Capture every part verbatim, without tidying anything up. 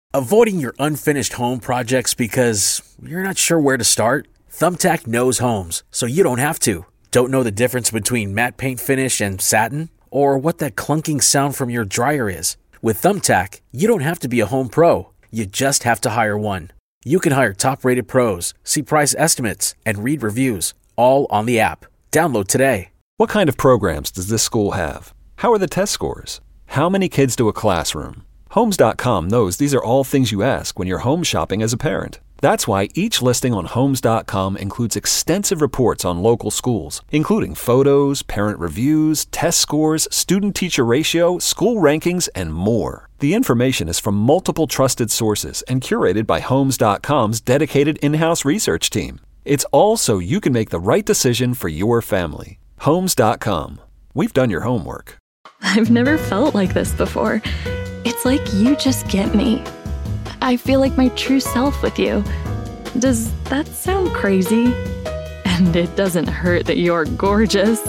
Avoiding your unfinished home projects because you're not sure where to start? Thumbtack knows homes, so you don't have to. Don't know the difference between matte paint finish and satin? Or what that clunking sound from your dryer is? With Thumbtack, you don't have to be a home pro. You just have to hire one. You can hire top-rated pros, see price estimates, and read reviews, all on the app. Download today. What kind of programs does this school have? How are the test scores? How many kids do a classroom? Homes dot com knows these are all things you ask when you're home shopping as a parent. That's why each listing on Homes dot com includes extensive reports on local schools, including photos, parent reviews, test scores, student-teacher ratio, school rankings, and more. The information is from multiple trusted sources and curated by Homes dot com's dedicated in-house research team. It's all so you can make the right decision for your family. Homes dot com. We've done your homework. I've never felt like this before. It's like you just get me. I feel like my true self with you. Does that sound crazy? And it doesn't hurt that you're gorgeous.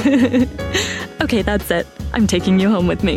Okay, that's it. I'm taking you home with me.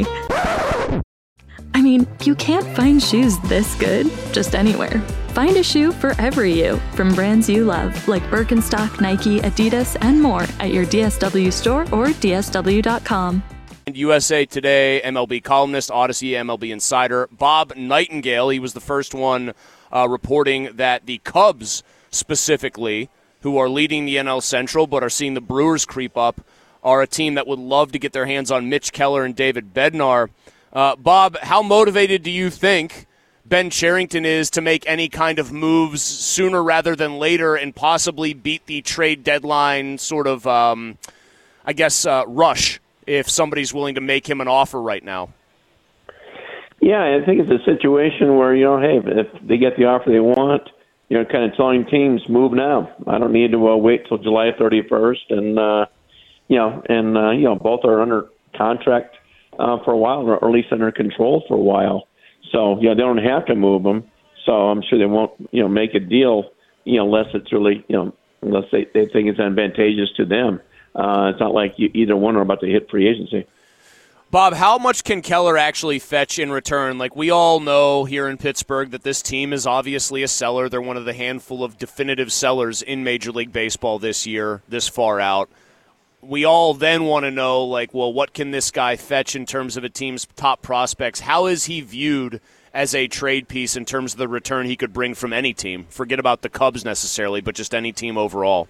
I mean, you can't find shoes this good just anywhere. Find a shoe for every you from brands you love, like Birkenstock, Nike, Adidas, and more at your D S W store or D S W dot com. U S A Today M L B columnist, Odyssey M L B insider, Bob Nightingale. He was the first one uh, reporting that the Cubs specifically, who are leading the N L Central but are seeing the Brewers creep up, are a team that would love to get their hands on Mitch Keller and David Bednar. Uh, Bob, how motivated do you think Ben Cherington is to make any kind of moves sooner rather than later and possibly beat the trade deadline sort of, um, I guess, uh, rush if somebody's willing to make him an offer right now? Yeah, I think it's a situation where, you know, hey, if they get the offer they want, you know, kind of telling teams, move now. I don't need to uh, wait till July thirty-first. And, uh, you know, and, uh, you know, both are under contract uh, for a while, or at least under control for a while. So, yeah, they don't have to move them. So I'm sure they won't, you know, make a deal, you know, unless it's really, you know, unless they, they think it's advantageous to them. Uh, it's not like you, either one are about to hit free agency. Bob, how much can Keller actually fetch in return? Like, we all know here in Pittsburgh that this team is obviously a seller. They're one of the handful of definitive sellers in Major League Baseball this year, this far out. We all then want to know, like, well, what can this guy fetch in terms of a team's top prospects? How is he viewed as a trade piece in terms of the return he could bring from any team? Forget about the Cubs necessarily, but just any team overall.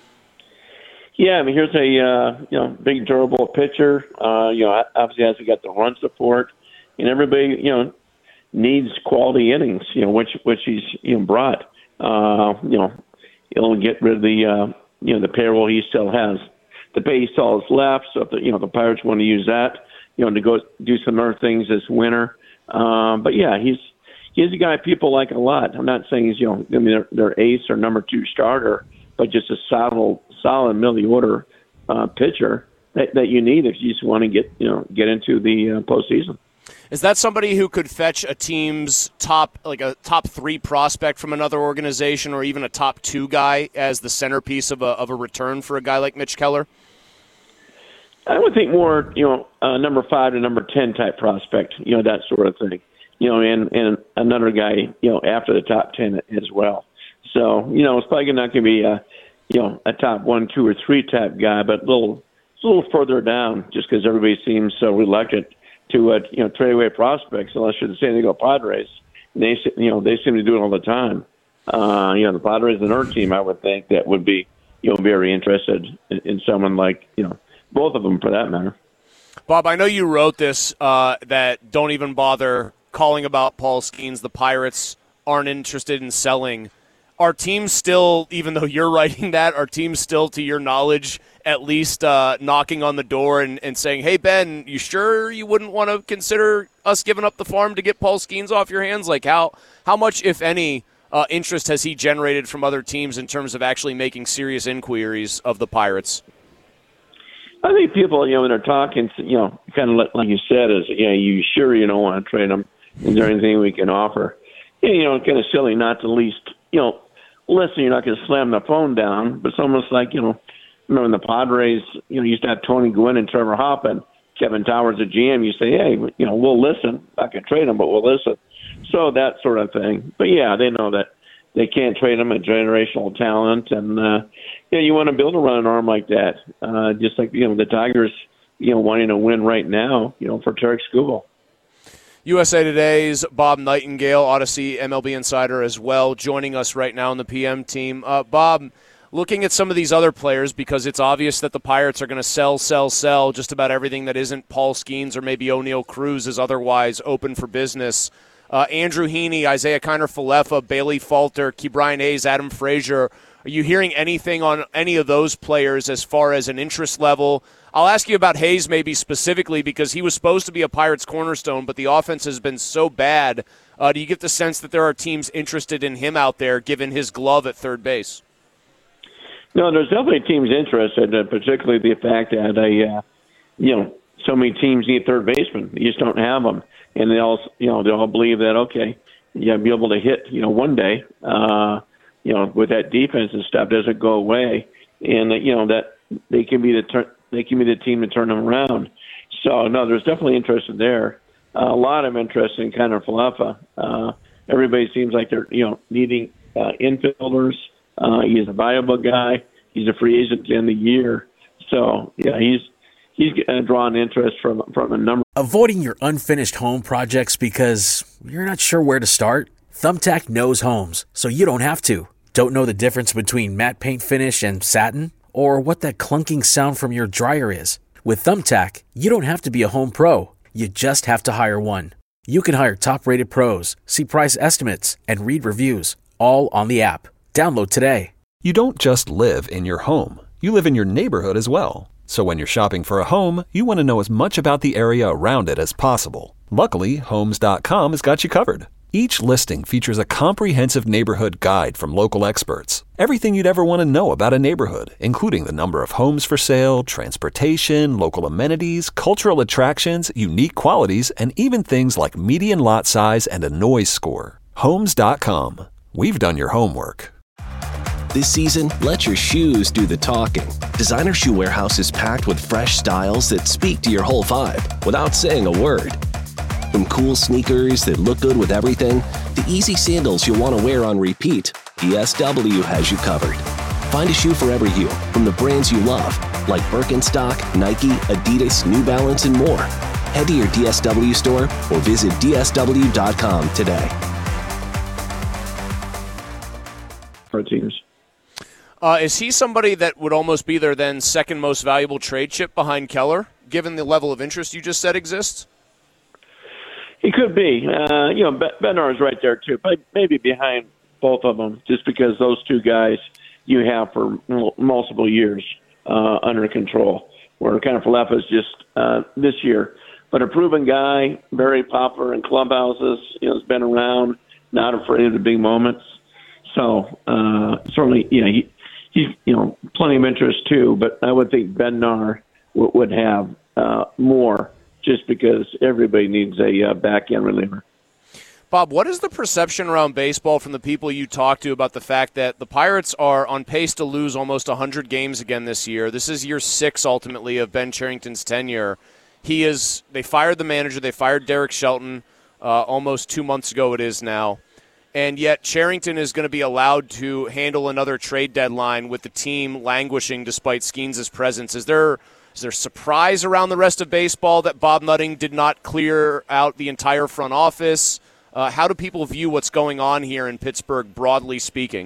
Yeah, I mean, here's a uh, you know big durable pitcher. Uh, you know, obviously has got the run support, and everybody you know needs quality innings. You know, which which he's you know brought. Uh, you know, he'll get rid of the uh, you know the payroll he still has. The pay he still has left. So if the, you know the Pirates want to use that, you know, to go do some other things this winter. Um, but yeah, he's he's a guy people like a lot. I'm not saying he's you know I mean their, their ace or number two starter, but just a solid, solid middle of the order uh, pitcher that, that you need if you just want to get you know get into the uh, postseason. Is that somebody who could fetch a team's top, like a top three prospect from another organization, or even a top two guy as the centerpiece of a of a return for a guy like Mitch Keller? I would think more, you know, uh, number five to number ten type prospect, you know, that sort of thing, you know, and and another guy, you know, after the top ten as well. So, you know, it's probably not going to be a, you know, a top one, two, or three type guy, but a little, a little further down, just because everybody seems so reluctant to, uh, you know, trade away prospects, unless you're the San Diego Padres. And they, you know, they seem to do it all the time. Uh, you know, the Padres and their team, I would think, that would be, you know, very interested in, in someone like, you know, both of them for that matter. Bob, I know you wrote this, uh, that don't even bother calling about Paul Skeens. The Pirates aren't interested in selling. Are teams still, even though you're writing that, are teams still, to your knowledge, at least uh, knocking on the door and, and saying, hey, Ben, you sure you wouldn't want to consider us giving up the farm to get Paul Skeens off your hands? Like, how, how much, if any, uh, interest has he generated from other teams in terms of actually making serious inquiries of the Pirates? I think people, you know, when they're talking, you know, kind of like you said, is, yeah, you sure you don't want to trade them? Is there anything we can offer? Yeah, you know, kind of silly not to at least, you know, listen, you're not going to slam the phone down, but it's almost like, you know, remember when the Padres, you know, used to have Tony Gwynn and Trevor Hoffman, Kevin Towers, the G M, you say, hey, you know, we'll listen. Not going to trade them, but we'll listen. So that sort of thing. But, yeah, they know that they can't trade him a generational talent. And, uh, yeah, you want to build around an arm like that, uh, just like, you know, the Tigers, you know, wanting to win right now, you know, for Tarek Skubal. U S A Today's Bob Nightingale, Odyssey M L B Insider as well, joining us right now on the P M team. Uh, Bob, looking at some of these other players, because it's obvious that the Pirates are going to sell, sell, sell just about everything that isn't Paul Skeens or maybe O'Neill Cruz is otherwise open for business. Uh, Andrew Heaney, Isaiah Kiner-Falefa, Bailey Falter, Ke'Bryan Hayes, Adam Frazier. Are you hearing anything on any of those players as far as an interest level? I'll ask you about Hayes maybe specifically because he was supposed to be a Pirates cornerstone, but the offense has been so bad. Uh, do you get the sense that there are teams interested in him out there given his glove at third base? No, there's definitely teams interested, uh, particularly the fact that, uh, you know, so many teams need third baseman. You just don't have them. And they all, you know, they all believe that, okay, you'll be able to hit, you know, one day, uh, you know, with that defense and stuff doesn't go away. And, uh, you know, that they can be the turn. They can be the team to turn them around. So, no, there's definitely interest there. Uh, a lot of interest in Kiner-Falefa. Uh, everybody seems like they're, you know, needing uh, infielders. Uh, he's a valuable guy. He's a free agent at the end of the year. So, yeah, he's he's uh, drawing interest from, from a number. Avoiding your unfinished home projects because you're not sure where to start? Thumbtack knows homes, so you don't have to. Don't know the difference between matte paint finish and satin? Or what that clunking sound from your dryer is. With Thumbtack, you don't have to be a home pro. You just have to hire one. You can hire top-rated pros, see price estimates, and read reviews, all on the app. Download today. You don't just live in your home. You live in your neighborhood as well. So when you're shopping for a home, you want to know as much about the area around it as possible. Luckily, Homes dot com has got you covered. Each listing features a comprehensive neighborhood guide from local experts. Everything you'd ever want to know about a neighborhood, including the number of homes for sale, transportation, local amenities, cultural attractions, unique qualities, and even things like median lot size and a noise score. Homes dot com. We've done your homework. This season, let your shoes do the talking. Designer Shoe Warehouse is packed with fresh styles that speak to your whole vibe without saying a word. From cool sneakers that look good with everything, to easy sandals you'll want to wear on repeat, D S W has you covered. Find a shoe for every you from the brands you love, like Birkenstock, Nike, Adidas, New Balance, and more. Head to your D S W store or visit D S W dot com today. For teams. Uh, is he somebody that would almost be their then second most valuable trade chip behind Keller, given the level of interest you just said exists? He could be. Uh, you know, Bednar is right there, too, but maybe behind both of them, just because those two guys you have for m- multiple years uh, under control, where Kiner-Falefa is just uh, this year. But a proven guy, very popular in clubhouses, you know, has been around, not afraid of the big moments. So, uh, certainly, you know, he, he's, you know, plenty of interest, too, but I would think Bednar w- would have uh, more, just because everybody needs a uh, back-end reliever. Bob, what is the perception around baseball from the people you talk to about the fact that the Pirates are on pace to lose almost one hundred games again this year? This is year six, ultimately, of Ben Cherington's tenure. He is. They fired the manager. They fired Derek Shelton uh, almost two months ago it is now. And yet Cherington is going to be allowed to handle another trade deadline with the team languishing despite Skeens' presence. Is there... Is there surprise around the rest of baseball that Bob Nutting did not clear out the entire front office? Uh, how do people view what's going on here in Pittsburgh, broadly speaking?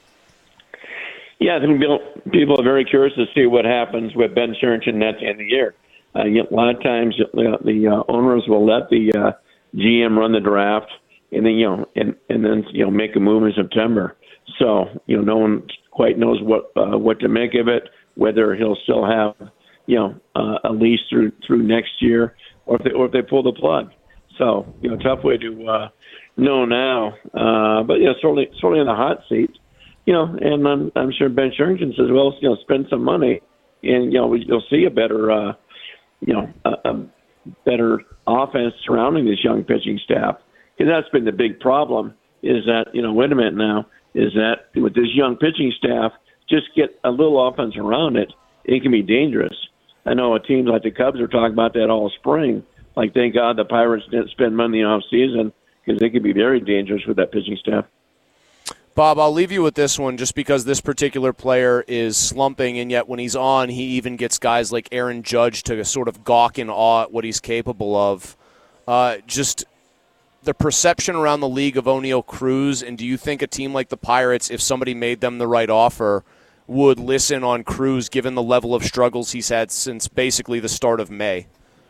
Yeah, I think people are very curious to see what happens with Ben Cherington at the end of the year. Uh, you know, a lot of times uh, the uh, owners will let the uh, G M run the draft, and then you know, and, and then you know, make a move in September. So you know, no one quite knows what uh, what to make of it. Whether he'll still have you know, uh, at least through through next year, or if they or if they pull the plug. So, you know, tough way to uh, know now. Uh, but yeah, certainly certainly in the hot seat. You know, and I'm I'm sure Ben Cherington says, well, you know, spend some money, and you know, you'll see a better, uh, you know, a, a better offense surrounding this young pitching staff. Because that's been the big problem. Is that you know, wait a minute now, is that with this young pitching staff, just get a little offense around it, it can be dangerous. I know a team like the Cubs are talking about that all spring. Like, thank God the Pirates didn't spend money in the offseason because they could be very dangerous with that pitching staff. Bob, I'll leave you with this one just because this particular player is slumping, and yet when he's on, he even gets guys like Aaron Judge to sort of gawk in awe at what he's capable of. Uh, just the perception around the league of Oneil Cruz, and do you think a team like the Pirates, if somebody made them the right offer, would listen on Cruz given the level of struggles he's had since basically the start of May?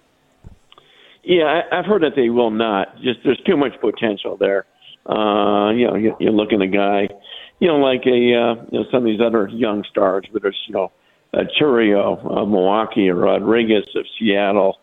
Yeah, I, I've heard that they will not. Just there's too much potential there. Uh, you know, you, you look at a guy, you know, like a uh, you know some of these other young stars, whether it's you know uh, Churio of Milwaukee or Rodriguez of Seattle,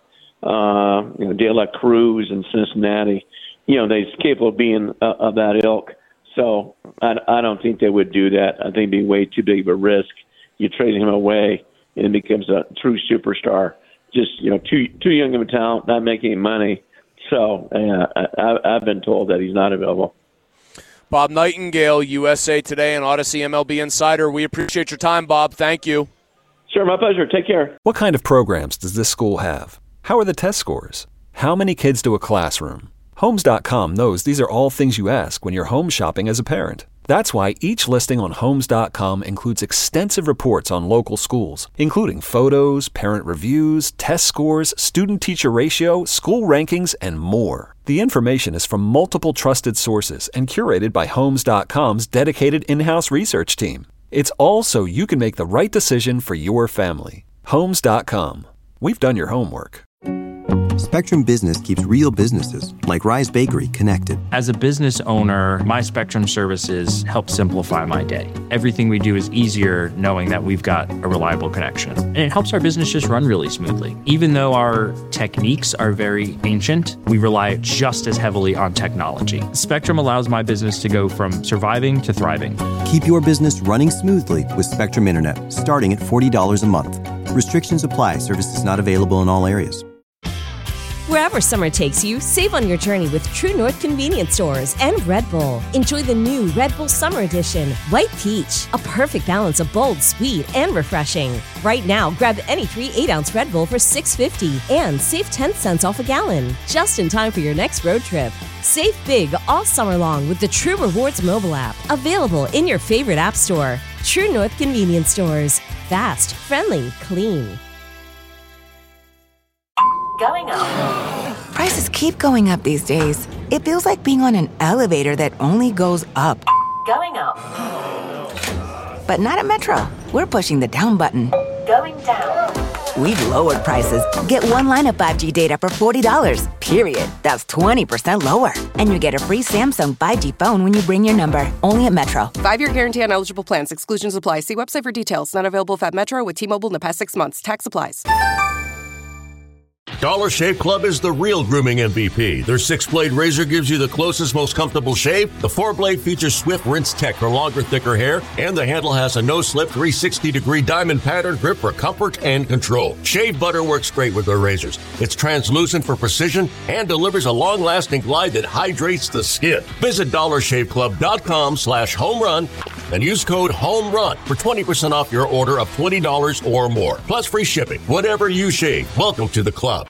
uh, you know, De La Cruz in Cincinnati. You know, they're capable of being uh, of that ilk. So I, I don't think they would do that. I think it'd be way too big of a risk. You trade him away, and he becomes a true superstar. Just you know, too too young of a talent, not making any money. So uh, I, I've been told that he's not available. Bob Nightingale, U S A Today and Odyssey M L B Insider. We appreciate your time, Bob. Thank you. Sure, my pleasure. Take care. What kind of programs does this school have? How are the test scores? How many kids do a classroom? Homes dot com knows these are all things you ask when you're home shopping as a parent. That's why each listing on Homes dot com includes extensive reports on local schools, including photos, parent reviews, test scores, student-teacher ratio, school rankings, and more. The information is from multiple trusted sources and curated by Homes dot com's dedicated in-house research team. It's all so you can make the right decision for your family. Homes dot com. We've done your homework. Spectrum Business keeps real businesses, like Rise Bakery, connected. As a business owner, my Spectrum services help simplify my day. Everything we do is easier knowing that we've got a reliable connection. And it helps our business just run really smoothly. Even though our techniques are very ancient, we rely just as heavily on technology. Spectrum allows my business to go from surviving to thriving. Keep your business running smoothly with Spectrum Internet, starting at forty dollars a month. Restrictions apply. Services not available in all areas. Wherever summer takes you, save on your journey with True North Convenience Stores and Red Bull. Enjoy the new Red Bull Summer Edition, White Peach, a perfect balance of bold, sweet, and refreshing. Right now, grab any three eight-ounce Red Bull for six dollars and fifty cents and save ten cents off a gallon, just in time for your next road trip. Save big all summer long with the True Rewards mobile app, available in your favorite app store. True North Convenience Stores. Fast, friendly, clean. Going up. Prices keep going up these days. It feels like being on an elevator that only goes up. Going up. But not at Metro. We're pushing the down button. Going down. We've lowered prices. Get one line of five G data for forty dollars, period. That's twenty percent lower. And you get a free Samsung five G phone when you bring your number. Only at Metro. Five-year guarantee on eligible plans. Exclusions apply. See website for details. Not available at Metro with T-Mobile in the past six months. Tax applies. Dollar Shave Club is the real grooming M V P. Their six-blade razor gives you the closest, most comfortable shave. The four-blade features Swift Rinse Tech for longer, thicker hair, and the handle has a no-slip three sixty degree diamond pattern grip for comfort and control. Shave butter works great with their razors. It's translucent for precision and delivers a long-lasting glide that hydrates the skin. Visit dollar shave club dot com slash home run and use code HOMERUN for twenty percent off your order of twenty dollars or more, plus free shipping. Whatever you shave, welcome to the club.